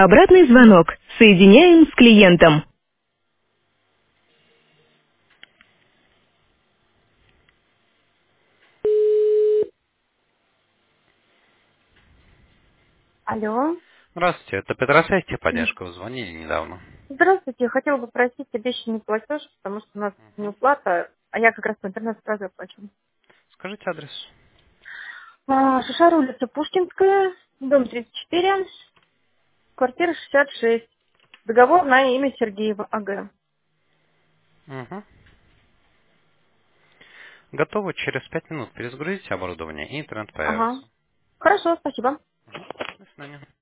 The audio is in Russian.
Обратный звонок. Соединяем с клиентом. Алло. Здравствуйте, это Петросвет Степанешко. Вы звонили недавно. Здравствуйте. Хотела бы просить обещанный платеж, потому что у нас неуплата, а я как раз по интернету сразу оплачу. Скажите адрес. Шишара, улица Пушкинская, дом 34, квартира 66. Договор на имя Сергеева АГ. Угу. Готово. Через 5 минут перезагрузите оборудование, и интернет Ага. появится. Хорошо, спасибо. До свидания.